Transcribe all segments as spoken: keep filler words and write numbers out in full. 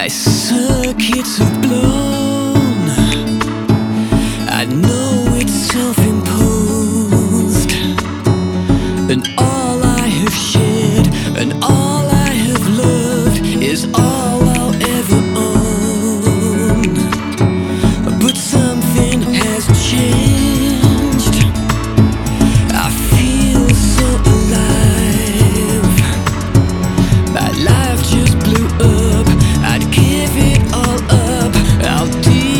My circuits are blown. I know it's self-imposed, and all I have shared and all I have loved is all I'll ever own. But something has changed. I feel so alive. My life just blew up. I'd give it all up. I'll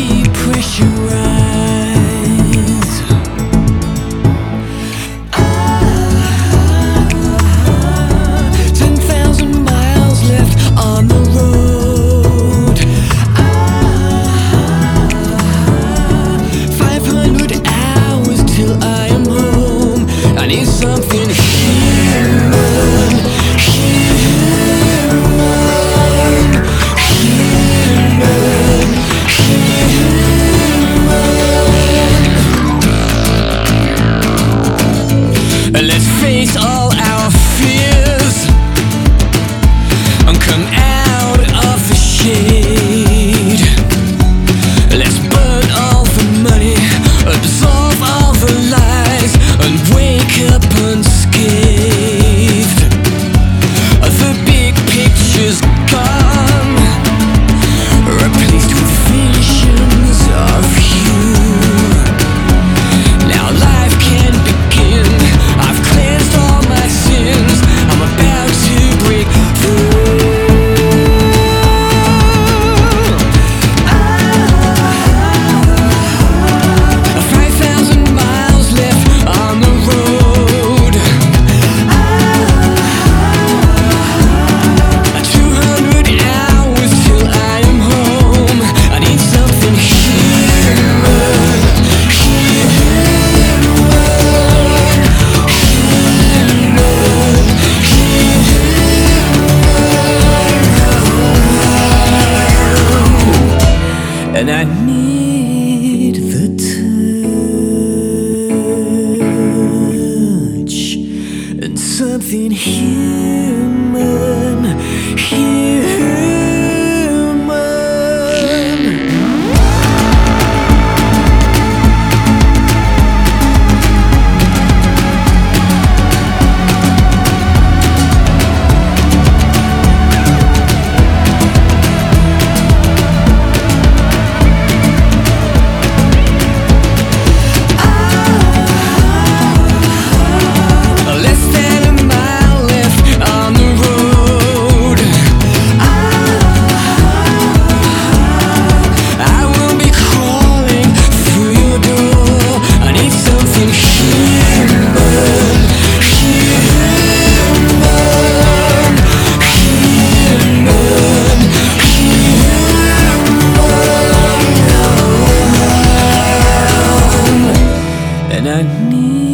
depressurize. Ah, ten thousand miles left on the road. Ah, five hundred hours till I am home. I need something human, human, human, human. Let's face all our fears and come out of the shade. Let's burn all the money, absorb all the lies, and wake up unscathed. The big picture's gone, replaced with visions of you. Now life can begin. I've cleansed all my sins. I'm about to break through. Five thousand miles left on the road. Two hundred hours till I am home. I need something human, human, human, and I need the touch and something human, human. Less than a mile left on the road. I will be crawling through your door. I need something human, human, human, human. And I need